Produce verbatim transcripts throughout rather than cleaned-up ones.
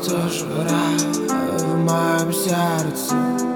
холода, жара в моем сердце.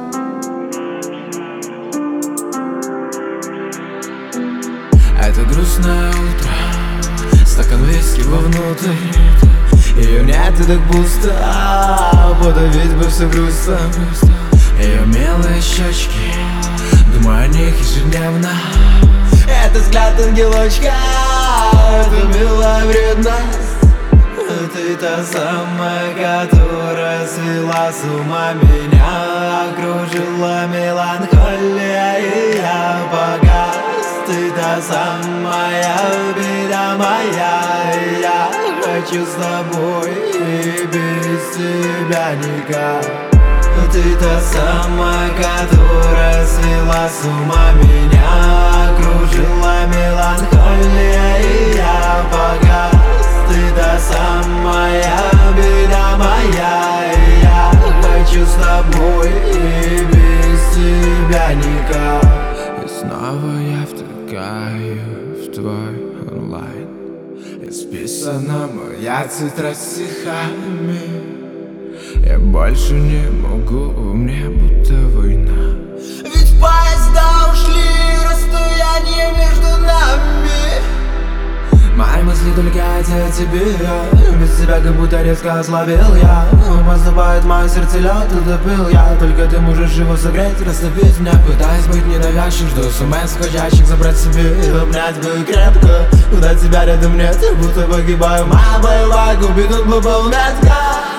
Это грустное утро, стакан виски вовнутрь. Ее нет и так пусто, подавить бы все грустно. Ее милые щечки, думаю о них ежедневно. Это взгляд ангелочка, это милая вредность. Ты та самая, которая свела с ума меня, окружила меланхолия, и я погас. Ты та самая беда моя, и я хочу с тобой, и без тебя никак. Ты та самая, которая свела с ума меня, окружила меланхолия, и я погас. Ты та самая беда моя, и я хочу с тобой, и без тебя никак. И снова я втыкаю в твой онлайн. Исписана моя тетрадь стихами. Я больше не могу, мне будто война. Ведь поезда ушли, расстояние между нами. Мои мысли только о тебе. Без тебя как будто резко ослабел я. Поступает мое сердце лед, утопил я. Только ты можешь его согреть, растопить меня. Пытаясь быть ненавязчив, жду смс входящих, забрать себе и обнять бы крепко. Куда тебя рядом нет, я будто погибаю. Моя боевая купидон попал метко.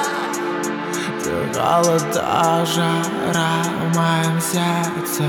Холода, жара в моем сердце.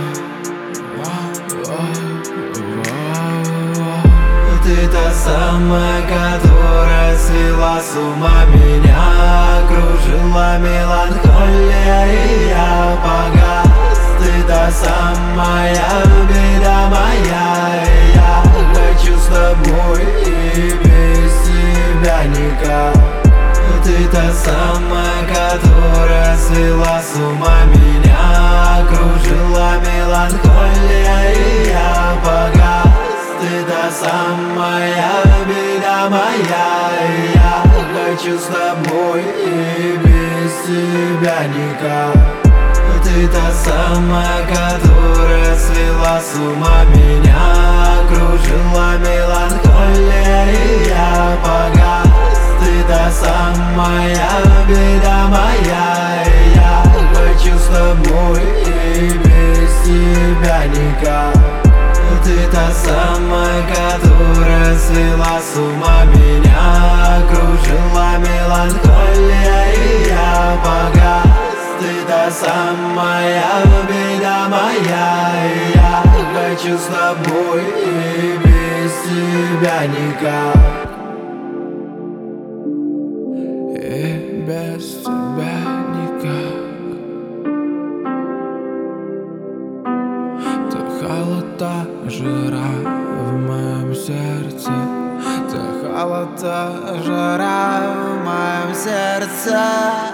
Ты та самая, которая свела с ума меня, окружила меланхолия, и я погас. Ты та самая беда моя, и я хочу с тобой, и без тебя никак. Ты та самая, которая свела с ума меня, окружила меланхолия, и я погас. Ты та самая беда моя, и я хочу с тобой, и без тебя никак. Ты та самая, которая свела с ума меня, окружила меланхолия, и я погас. Ты та самая беда моя, и я хочу с тобой, и без тебя никак. Ты та самая, которая свела с ума меня, окружила меланхолия, и я погас. Ты та самая беда моя, и я хочу с тобой, и без тебя никак. И без тебя никак. Ты холода, жара в моем сердце. Ты холода, жара в моем сердце.